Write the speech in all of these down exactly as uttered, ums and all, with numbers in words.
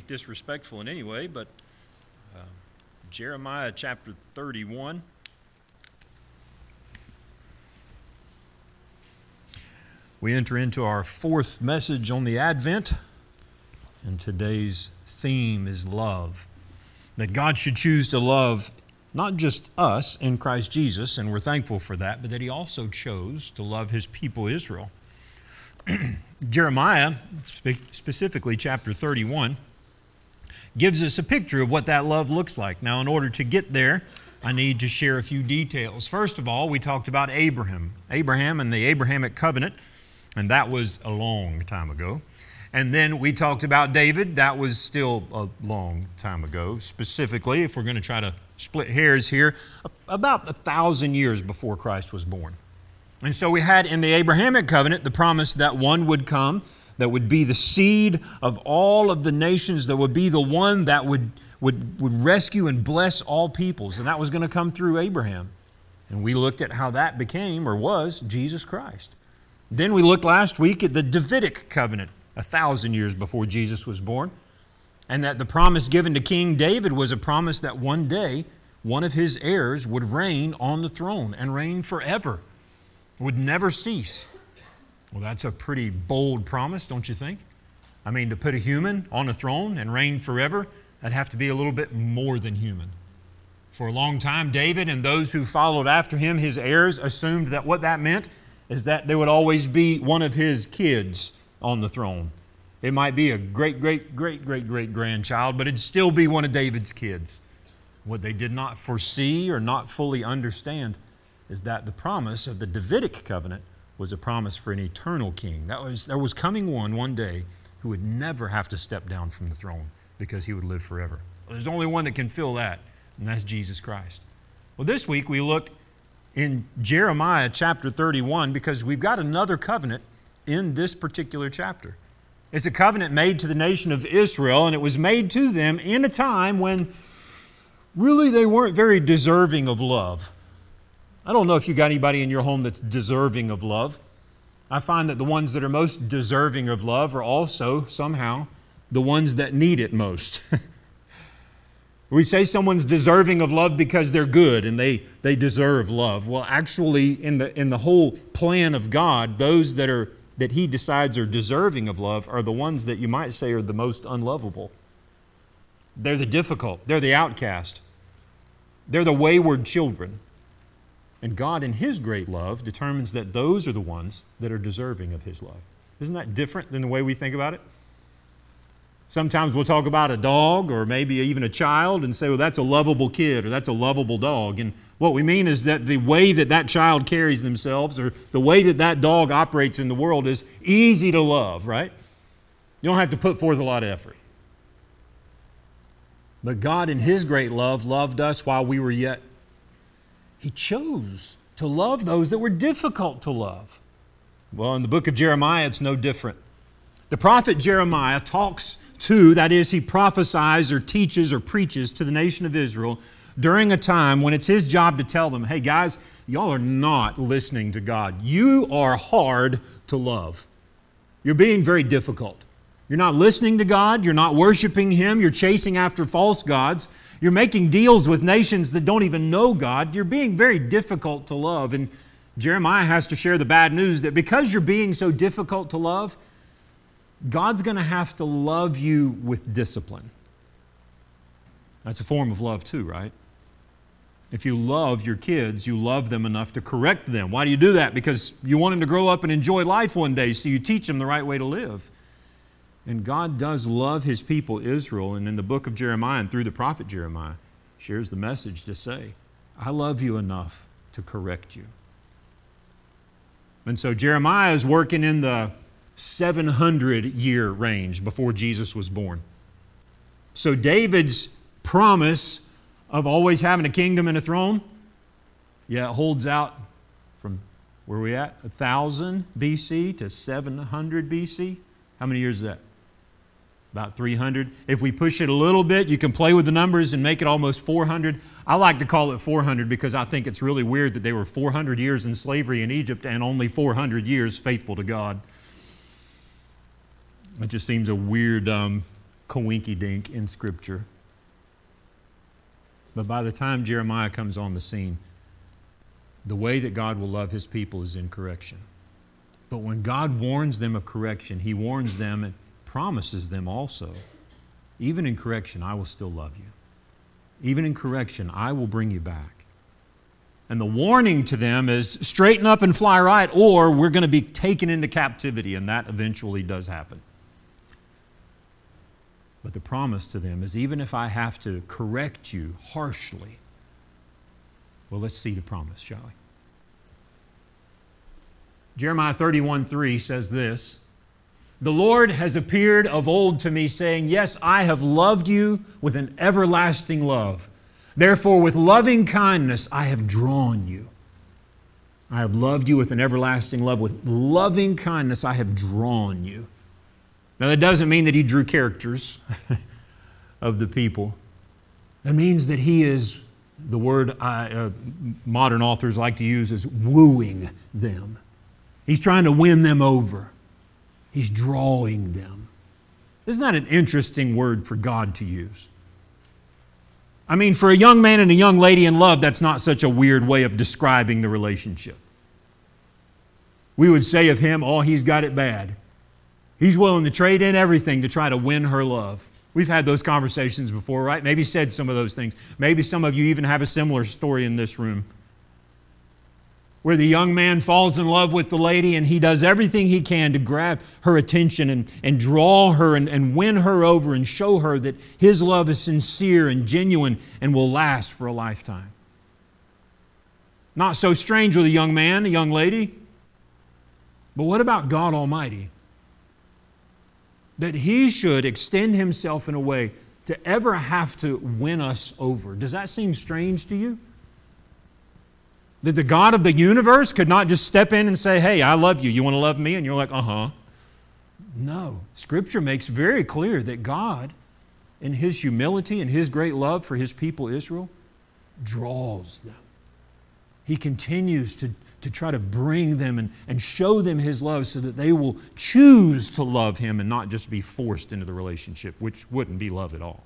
disrespectful in any way, but uh, Jeremiah chapter thirty-one. We enter into our fourth message on the Advent, and today's theme is love. That God should choose to love not just us in Christ Jesus, and we're thankful for that, but that He also chose to love His people Israel. Jeremiah, specifically chapter thirty-one, gives us a picture of what that love looks like. Now, in order to get there, I need to share a few details. First of all, we talked about Abraham. Abraham and the Abrahamic covenant, and that was a long time ago. And then we talked about David. That was still a long time ago. Specifically, if we're going to try to split hairs here, about a thousand years before Christ was born. And so we had in the Abrahamic covenant the promise that one would come, that would be the seed of all of the nations, that would be the one that would, would, would rescue and bless all peoples. And that was going to come through Abraham. And we looked at how that became, or was, Jesus Christ. Then we looked last week at the Davidic covenant, a thousand years before Jesus was born, and that the promise given to King David was a promise that one day one of his heirs would reign on the throne and reign forever, would never cease. Well, that's a pretty bold promise, don't you think? I mean, to put a human on a throne and reign forever, that'd have to be a little bit more than human. For a long time, David and those who followed after him, his heirs, assumed that what that meant is that there would always be one of his kids on the throne. It might be a great, great, great, great, great grandchild, but it'd still be one of David's kids. What they did not foresee or not fully understand is that the promise of the Davidic covenant was a promise for an eternal king. That was, there was coming one one day who would never have to step down from the throne because he would live forever. Well, there's only one that can fill that, and that's Jesus Christ. Well, this week we looked in Jeremiah chapter thirty-one because we've got another covenant in this particular chapter. It's a covenant made to the nation of Israel, and it was made to them in a time when really they weren't very deserving of love. I don't know if you got anybody in your home that's deserving of love. I find that the ones that are most deserving of love are also somehow the ones that need it most. We say someone's deserving of love because they're good and they, they deserve love. Well, actually, in the in the whole plan of God, those that are that He decides are deserving of love are the ones that you might say are the most unlovable. They're the difficult. They're the outcast. They're the wayward children. And God, in His great love, determines that those are the ones that are deserving of His love. Isn't that different than the way we think about it? Sometimes we'll talk about a dog or maybe even a child and say, well, that's a lovable kid or that's a lovable dog. And what we mean is that the way that that child carries themselves or the way that that dog operates in the world is easy to love, right? You don't have to put forth a lot of effort. But God, in His great love, loved us while we were yet. He chose to love those that were difficult to love. Well, in the book of Jeremiah, it's no different. The prophet Jeremiah talks to, that is, he prophesies or teaches or preaches to the nation of Israel during a time when it's his job to tell them, hey guys, y'all are not listening to God. You are hard to love. You're being very difficult. You're not listening to God. You're not worshiping Him. You're chasing after false gods. You're making deals with nations that don't even know God. You're being very difficult to love. And Jeremiah has to share the bad news that because you're being so difficult to love, God's going to have to love you with discipline. That's a form of love too, right? If you love your kids, you love them enough to correct them. Why do you do that? Because you want them to grow up and enjoy life one day, so you teach them the right way to live. And God does love His people, Israel, and in the book of Jeremiah and through the prophet Jeremiah, shares the message to say, I love you enough to correct you. And so Jeremiah is working in the seven hundred year range before Jesus was born. So David's promise of always having a kingdom and a throne, yeah, it holds out from, where are we at? one thousand B C to seven hundred B C. How many years is that? About three hundred. If we push it a little bit, you can play with the numbers and make it almost four hundred. I like to call it four hundred because I think it's really weird that they were four hundred years in slavery in Egypt and only four hundred years faithful to God. It just seems a weird um, coinky-dink in Scripture. But by the time Jeremiah comes on the scene, the way that God will love His people is in correction. But when God warns them of correction, He warns them and promises them also, even in correction, I will still love you. Even in correction, I will bring you back. And the warning to them is straighten up and fly right, or we're going to be taken into captivity, and that eventually does happen. But the promise to them is even if I have to correct you harshly, well, let's see the promise, shall we? Jeremiah thirty-one three says this, "The Lord has appeared of old to me, saying, yes, I have loved you with an everlasting love. Therefore, with loving kindness I have drawn you. I have loved you with an everlasting love. With loving kindness I have drawn you." Now, that doesn't mean that He drew characters of the people. That means that He is, the word I, uh, modern authors like to use is wooing them. He's trying to win them over. He's drawing them. Isn't that an interesting word for God to use? I mean, for a young man and a young lady in love, that's not such a weird way of describing the relationship. We would say of him, oh, he's got it bad. He's willing to trade in everything to try to win her love. We've had those conversations before, right? Maybe said some of those things. Maybe some of you even have a similar story in this room, where the young man falls in love with the lady and he does everything he can to grab her attention and, and draw her and, and win her over and show her that his love is sincere and genuine and will last for a lifetime. Not so strange with a young man, a young lady. But what about God Almighty? That He should extend Himself in a way to ever have to win us over. Does that seem strange to you? That the God of the universe could not just step in and say, hey, I love you. You want to love me? And you're like, uh-huh. No. Scripture makes very clear that God, in His humility and His great love for His people Israel, draws them. He continues to, to try to bring them and, and show them His love so that they will choose to love Him and not just be forced into the relationship, which wouldn't be love at all.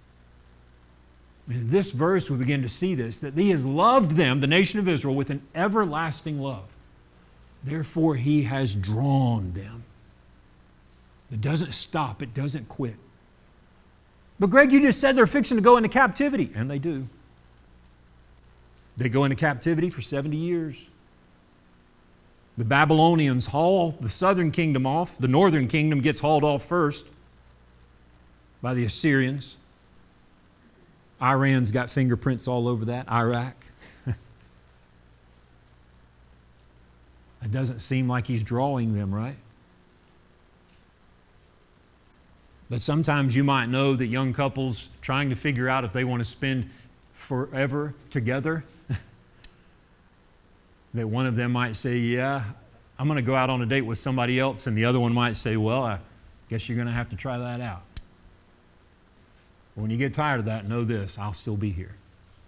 In this verse, we begin to see this, that He has loved them, the nation of Israel, with an everlasting love. Therefore, He has drawn them. It doesn't stop. It doesn't quit. But Greg, you just said they're fixing to go into captivity. And they do. They go into captivity for seventy years. The Babylonians haul the southern kingdom off. The northern kingdom gets hauled off first by the Assyrians. Iran's got fingerprints all over that. Iraq. It doesn't seem like He's drawing them, right? But sometimes you might know that young couples trying to figure out if they want to spend forever together, that one of them might say, yeah, I'm going to go out on a date with somebody else, and the other one might say, well, I guess you're going to have to try that out. When you get tired of that, know this, I'll still be here.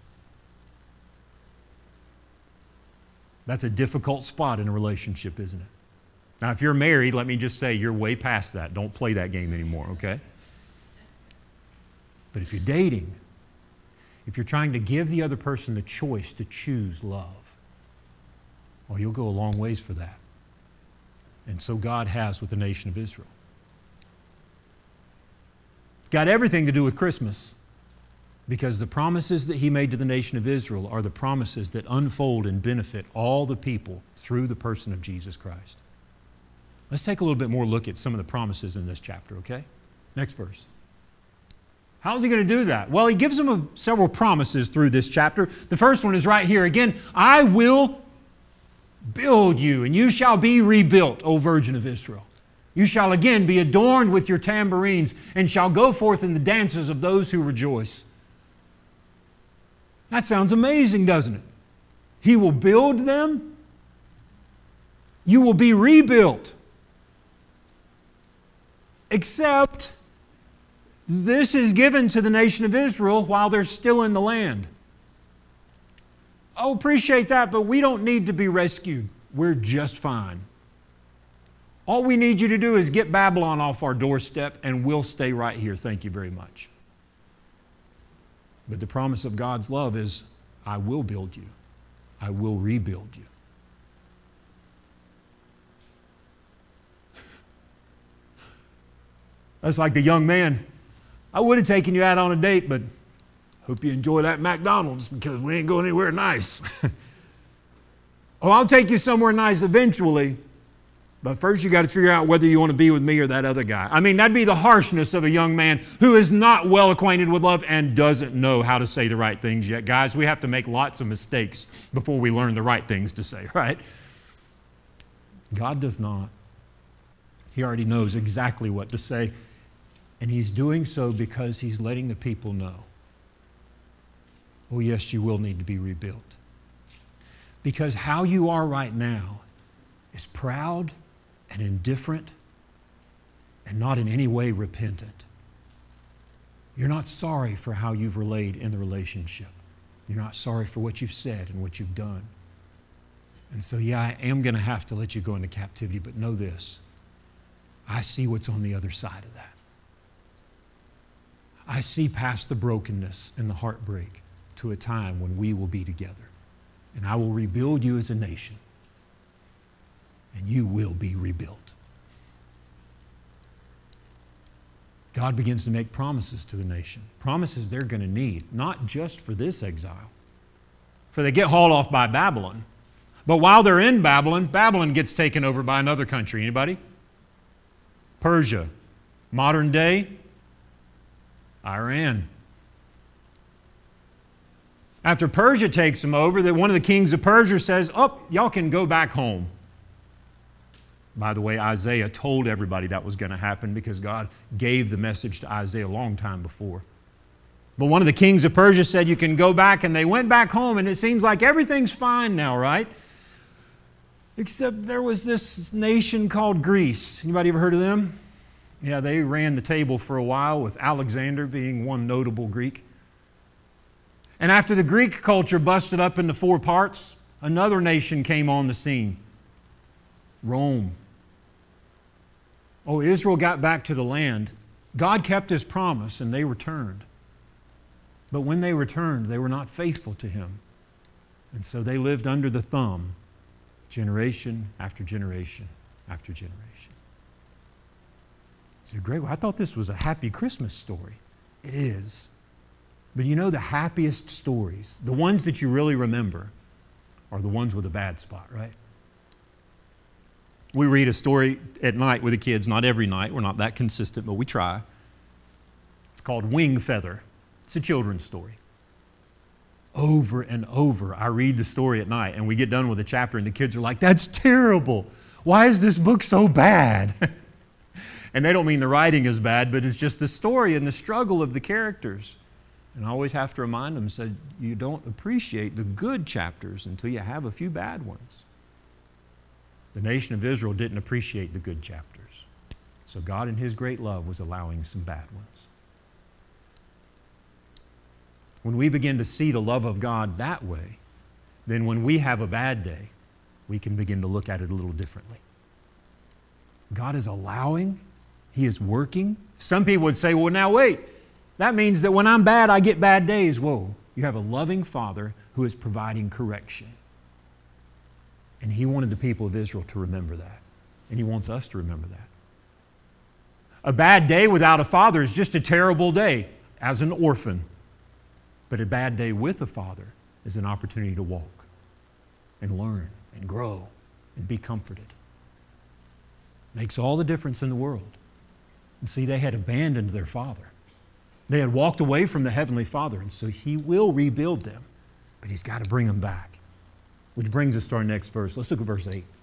That's a difficult spot in a relationship, isn't it? Now, if you're married, let me just say you're way past that. Don't play that game anymore, okay? But if you're dating, if you're trying to give the other person the choice to choose love, well, you'll go a long ways for that. And so God has with the nation of Israel. Got everything to do with Christmas, because the promises that He made to the nation of Israel are the promises that unfold and benefit all the people through the person of Jesus Christ. Let's take a little bit more look at some of the promises in this chapter, okay? Next verse. How is He going to do that? Well, He gives them a, several promises through this chapter. The first one is right here. Again, I will build you, and you shall be rebuilt, O Virgin of Israel. You shall again be adorned with your tambourines and shall go forth in the dances of those who rejoice. That sounds amazing, doesn't it? He will build them. You will be rebuilt. Except this is given to the nation of Israel while they're still in the land. Oh, appreciate that, but we don't need to be rescued. We're just fine. All we need you to do is get Babylon off our doorstep and we'll stay right here. Thank you very much. But the promise of God's love is, I will build you. I will rebuild you. That's like the young man. I would have taken you out on a date, but hope you enjoy that McDonald's because we ain't going anywhere nice. Oh, I'll take you somewhere nice eventually, but first you got to figure out whether you want to be with me or that other guy. I mean, that'd be the harshness of a young man who is not well acquainted with love and doesn't know how to say the right things yet. Guys, we have to make lots of mistakes before we learn the right things to say, right? God does not. He already knows exactly what to say. And He's doing so because He's letting the people know, oh yes, you will need to be rebuilt. Because how you are right now is proud and indifferent and not in any way repentant. You're not sorry for how you've relayed in the relationship. You're not sorry for what you've said and what you've done. And so, yeah, I am going to have to let you go into captivity, but know this. I see what's on the other side of that. I see past the brokenness and the heartbreak to a time when we will be together. And I will rebuild you as a nation. And you will be rebuilt. God begins to make promises to the nation. Promises they're going to need, not just for this exile. For they get hauled off by Babylon. But while they're in Babylon, Babylon gets taken over by another country. Anybody? Persia. Modern day, Iran. After Persia takes them over, that one of the kings of Persia says, oh, y'all can go back home. By the way, Isaiah told everybody that was going to happen because God gave the message to Isaiah a long time before. But one of the kings of Persia said, you can go back, and they went back home, and it seems like everything's fine now, right? Except there was this nation called Greece. Anybody ever heard of them? Yeah, they ran the table for a while, with Alexander being one notable Greek. And after the Greek culture busted up into four parts, another nation came on the scene. Rome. Oh, Israel got back to the land. God kept His promise and they returned. But when they returned, they were not faithful to Him. And so they lived under the thumb, generation after generation after generation. It's a great one. I thought this was a happy Christmas story. It is. But you know, the happiest stories, the ones that you really remember, are the ones with a bad spot, right? We read a story at night with the kids, not every night. We're not that consistent, but we try. It's called Wing Feather. It's a children's story. Over and over, I read the story at night, and we get done with the chapter, and the kids are like, that's terrible. Why is this book so bad? And they don't mean the writing is bad, but it's just the story and the struggle of the characters. And I always have to remind them, said, you don't appreciate the good chapters until you have a few bad ones. The nation of Israel didn't appreciate the good chapters. So God in His great love was allowing some bad ones. When we begin to see the love of God that way, then when we have a bad day, we can begin to look at it a little differently. God is allowing, He is working. Some people would say, well, now wait, that means that when I'm bad, I get bad days. Whoa, you have a loving Father who is providing correction. And He wanted the people of Israel to remember that. And He wants us to remember that. A bad day without a father is just a terrible day as an orphan. But a bad day with a father is an opportunity to walk and learn and grow and be comforted. Makes all the difference in the world. And see, they had abandoned their father. They had walked away from the Heavenly Father, and so He will rebuild them. But He's got to bring them back. Which brings us to our next verse. Let's look at verse eight.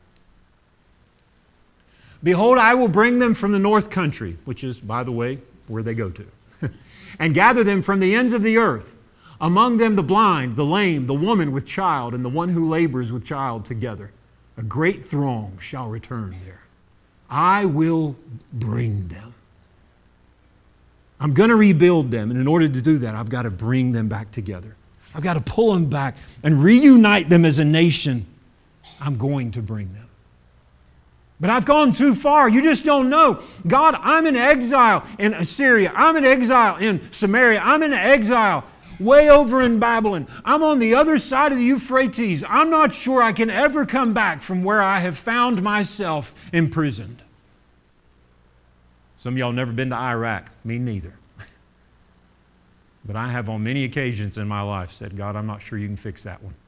Behold, I will bring them from the north country, which is, by the way, where they go to, and gather them from the ends of the earth, among them the blind, the lame, the woman with child, and the one who labors with child together. A great throng shall return there. I will bring them. I'm going to rebuild them, and in order to do that, I've got to bring them back together. I've got to pull them back and reunite them as a nation. I'm going to bring them. But I've gone too far. You just don't know. God, I'm in exile in Assyria. I'm in exile in Samaria. I'm in exile way over in Babylon. I'm on the other side of the Euphrates. I'm not sure I can ever come back from where I have found myself imprisoned. Some of y'all never been to Iraq. Me neither. But I have on many occasions in my life said, God, I'm not sure you can fix that one.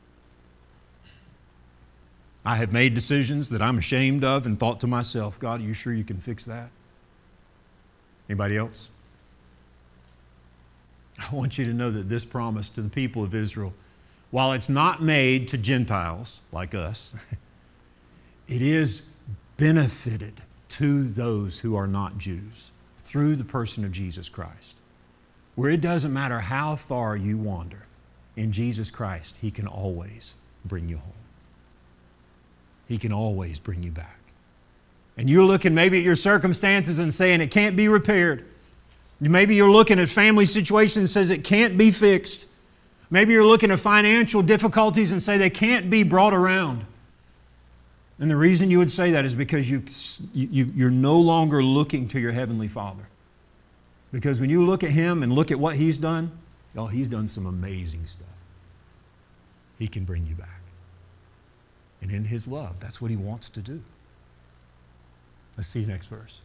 I have made decisions that I'm ashamed of and thought to myself, God, are you sure you can fix that? Anybody else? I want you to know that this promise to the people of Israel, while it's not made to Gentiles like us, it is benefited to those who are not Jews through the person of Jesus Christ. Where it doesn't matter how far you wander, in Jesus Christ, He can always bring you home. He can always bring you back. And you're looking maybe at your circumstances and saying it can't be repaired. Maybe you're looking at family situations and says it can't be fixed. Maybe you're looking at financial difficulties and say they can't be brought around. And the reason you would say that is because you, you, you're no longer looking to your Heavenly Father. Because when you look at Him and look at what He's done, oh, He's done some amazing stuff. He can bring you back. And in His love, that's what He wants to do. Let's see the next verse.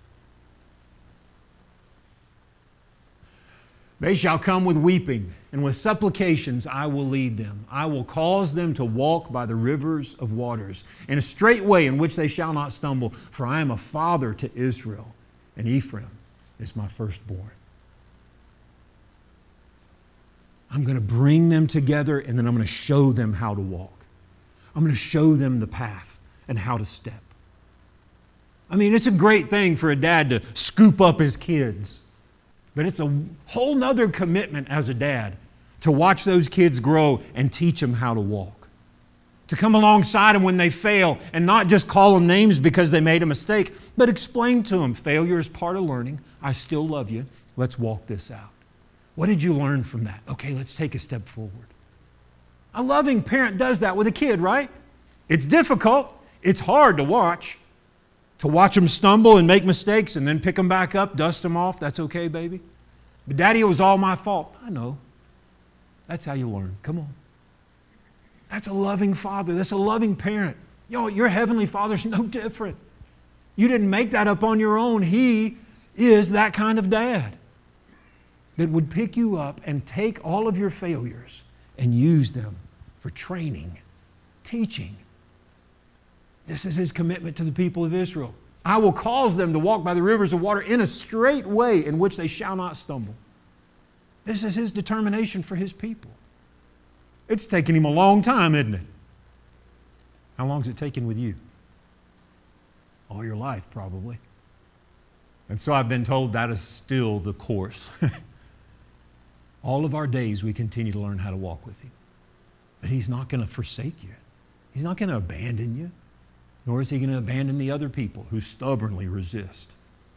They shall come with weeping, and with supplications I will lead them. I will cause them to walk by the rivers of waters, in a straight way in which they shall not stumble. For I am a father to Israel, and Ephraim is my firstborn. I'm going to bring them together, and then I'm going to show them how to walk. I'm going to show them the path and how to step. I mean, it's a great thing for a dad to scoop up his kids. But it's a whole nother commitment as a dad to watch those kids grow and teach them how to walk. To come alongside them when they fail and not just call them names because they made a mistake, but explain to them, failure is part of learning. I still love you. Let's walk this out. What did you learn from that? Okay, let's take a step forward. A loving parent does that with a kid, right? It's difficult. It's hard to watch. To watch them stumble and make mistakes and then pick them back up, dust them off. That's okay, baby. But Daddy, it was all my fault. I know. That's how you learn. Come on. That's a loving father. That's a loving parent. You know, your Heavenly Father's no different. You didn't make that up on your own. He is that kind of dad that would pick you up and take all of your failures and use them for training, teaching. This is His commitment to the people of Israel. I will cause them to walk by the rivers of water in a straight way in which they shall not stumble. This is His determination for His people. It's taken Him a long time, isn't it? How long is it taken with you? All your life, probably. And so I've been told that is still the course. All of our days we continue to learn how to walk with Him. But He's not going to forsake you. He's not going to abandon you. Nor is He going to abandon the other people who stubbornly resist.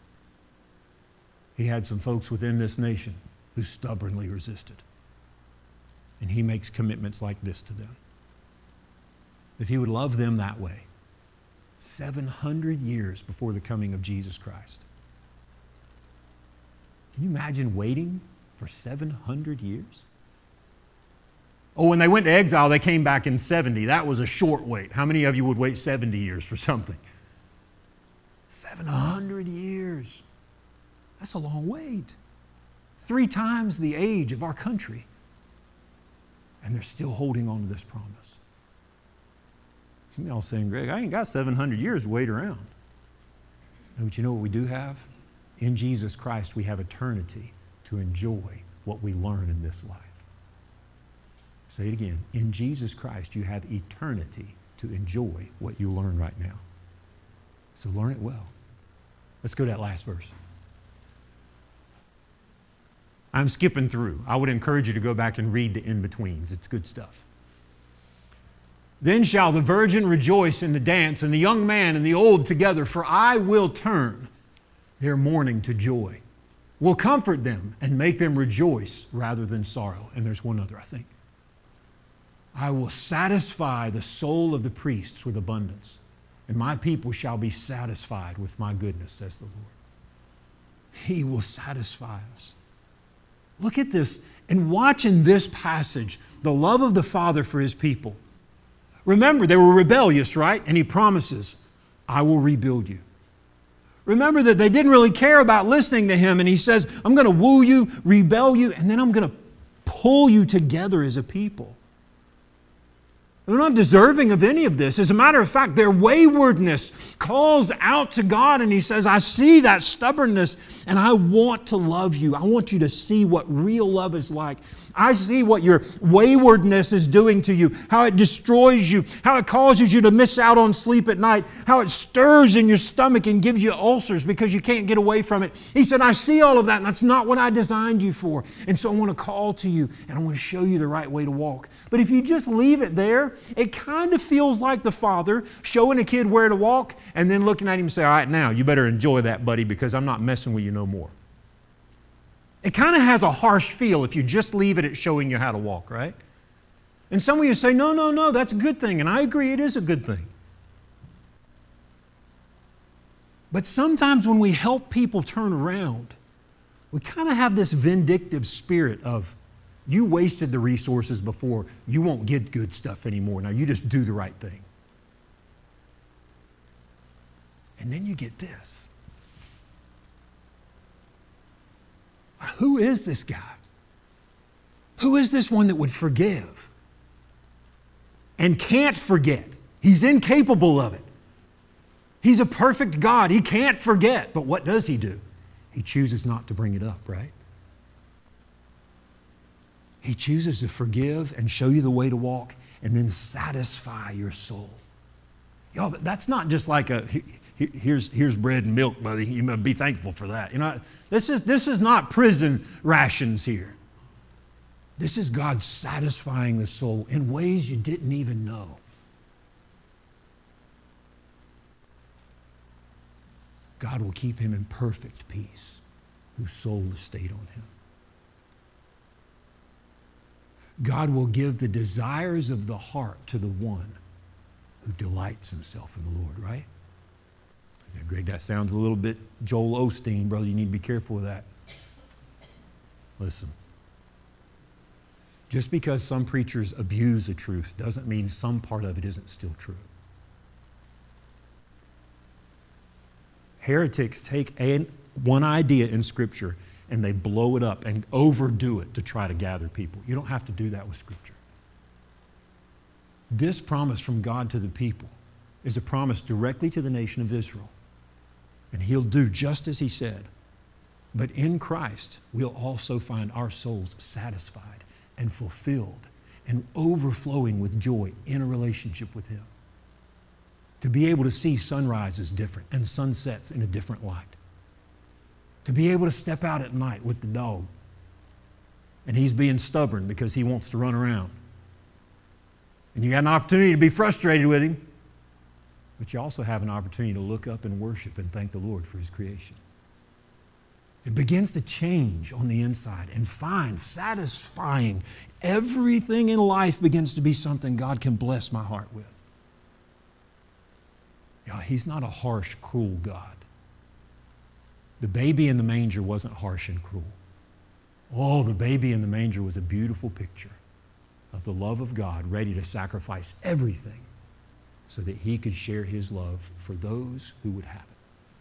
He had some folks within this nation who stubbornly resisted. And He makes commitments like this to them. That He would love them that way. seven hundred years before the coming of Jesus Christ. Can you imagine waiting for seven hundred years? Oh, when they went to exile, they came back in seventy. That was a short wait. How many of you would wait seventy years for something? seven hundred years. That's a long wait. Three times the age of our country. And they're still holding on to this promise. Some of y'all saying, Greg, I ain't got seven hundred years to wait around. No, but you know what we do have? In Jesus Christ, we have eternity to enjoy what we learn in this life. Say it again. In Jesus Christ, you have eternity to enjoy what you learn right now. So learn it well. Let's go to that last verse. I'm skipping through. I would encourage you to go back and read the in-betweens. It's good stuff. Then shall the virgin rejoice in the dance, and the young man and the old together, for I will turn their mourning to joy. Will comfort them and make them rejoice rather than sorrow. And there's one other, I think. I will satisfy the soul of the priests with abundance, and my people shall be satisfied with my goodness, says the Lord. He will satisfy us. Look at this, and watch in this passage the love of the Father for His people. Remember, they were rebellious, right? And He promises, I will rebuild you. Remember that they didn't really care about listening to Him, and He says, I'm going to woo you, rebel you, and then I'm going to pull you together as a people. They're not deserving of any of this. As a matter of fact, their waywardness calls out to God, and He says, I see that stubbornness, and I want to love you. I want you to see what real love is like. I see what your waywardness is doing to you, how it destroys you, how it causes you to miss out on sleep at night, how it stirs in your stomach and gives you ulcers because you can't get away from it. He said, I see all of that, and that's not what I designed you for. And so I want to call to you, and I want to show you the right way to walk. But if you just leave it there, it kind of feels like the Father showing a kid where to walk and then looking at him and saying, all right, now you better enjoy that, buddy, because I'm not messing with you no more. It kind of has a harsh feel if you just leave it at showing you how to walk, right? And some of you say, no, no, no, that's a good thing. And I agree, it is a good thing. But sometimes when we help people turn around, we kind of have this vindictive spirit of, you wasted the resources before, you won't get good stuff anymore. Now you just do the right thing. And then you get this. Who is this guy? Who is this one that would forgive and can't forget? He's incapable of it. He's a perfect God. He can't forget. But what does He do? He chooses not to bring it up, right? He chooses to forgive and show you the way to walk and then satisfy your soul. Y'all, that's not just like a, here's, here's bread and milk, buddy. You must be thankful for that. You know, this is, this is not prison rations here. This is God satisfying the soul in ways you didn't even know. God will keep him in perfect peace, whose soul is stayed on Him. God will give the desires of the heart to the one who delights himself in the Lord, right? I said, Greg, that sounds a little bit Joel Osteen, brother. You need to be careful with that. Listen, just because some preachers abuse the truth doesn't mean some part of it isn't still true. Heretics take a, one idea in Scripture and they blow it up and overdo it to try to gather people. You don't have to do that with Scripture. This promise from God to the people is a promise directly to the nation of Israel. And He'll do just as He said. But in Christ, we'll also find our souls satisfied and fulfilled and overflowing with joy in a relationship with Him. To be able to see sunrises different and sunsets in a different light. To be able to step out at night with the dog and he's being stubborn because he wants to run around. And you got an opportunity to be frustrated with him, but you also have an opportunity to look up and worship and thank the Lord for His creation. It begins to change on the inside and find satisfying. Everything in life begins to be something God can bless my heart with. You know, He's not a harsh, cruel God. The baby in the manger wasn't harsh and cruel. Oh, the baby in the manger was a beautiful picture of the love of God ready to sacrifice everything so that He could share His love for those who would have it.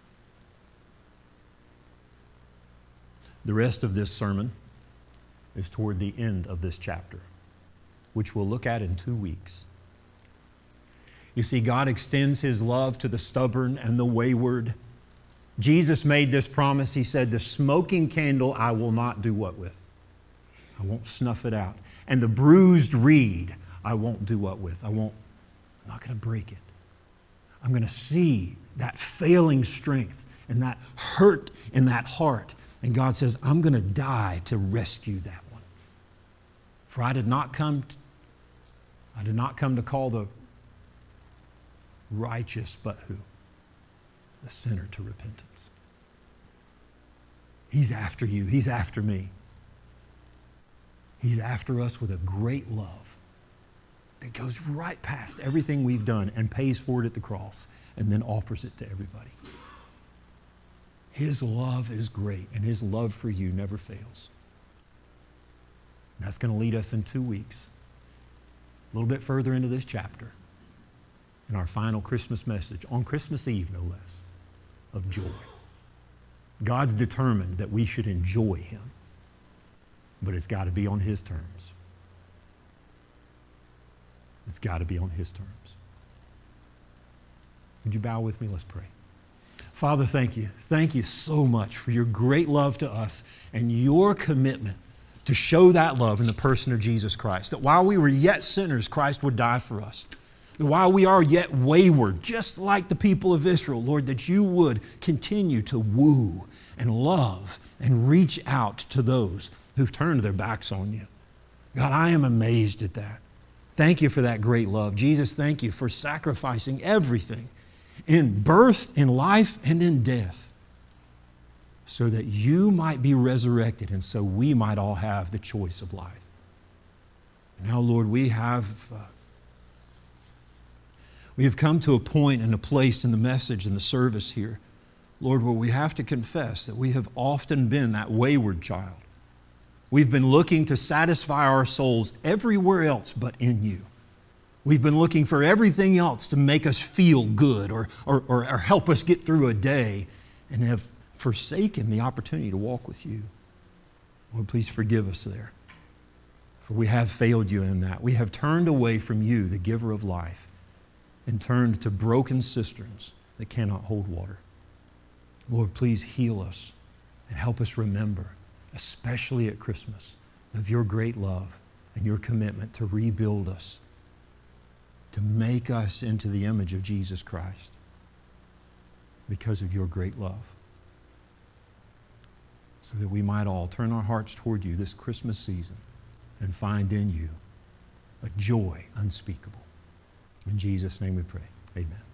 The rest of this sermon is toward the end of this chapter, which we'll look at in two weeks. You see, God extends His love to the stubborn and the wayward. Jesus made this promise. He said, the smoking candle I will not do what with? I won't snuff it out. And the bruised reed I won't do what with? I won't, I'm not going to break it. I'm going to see that failing strength and that hurt in that heart. And God says, I'm going to die to rescue that one. For I did not come, to, I did not come to call the righteous, but who? The sinner to repentance. He's after you. He's after me. He's after us with a great love. that goes right past everything we've done and pays for it at the cross and then offers it to everybody. His love is great, and His love for you never fails. And that's going to lead us in two weeks, a little bit further into this chapter, in our final Christmas message, on Christmas Eve no less, of joy. God's determined that we should enjoy Him, but it's got to be on His terms. It's got to be on His terms. Would you bow with me? Let's pray. Father, thank you. Thank you so much for your great love to us and your commitment to show that love in the person of Jesus Christ. That while we were yet sinners, Christ would die for us. That while we are yet wayward, just like the people of Israel, Lord, that you would continue to woo and love and reach out to those who've turned their backs on you. God, I am amazed at that. Thank you for that great love. Jesus, thank you for sacrificing everything in birth, in life, and in death so that you might be resurrected and so we might all have the choice of life. Now, Lord, we have, uh, we have come to a point and a place in the message and the service here, Lord, where we have to confess that we have often been that wayward child. We've been looking to satisfy our souls everywhere else but in you. We've been looking for everything else to make us feel good or, or, or, or help us get through a day and have forsaken the opportunity to walk with you. Lord, please forgive us there. For we have failed you in that. We have turned away from you, the giver of life, and turned to broken cisterns that cannot hold water. Lord, please heal us and help us remember, especially at Christmas, of your great love and your commitment to rebuild us, to make us into the image of Jesus Christ because of your great love, so that we might all turn our hearts toward you this Christmas season and find in you a joy unspeakable. In Jesus' name we pray. Amen.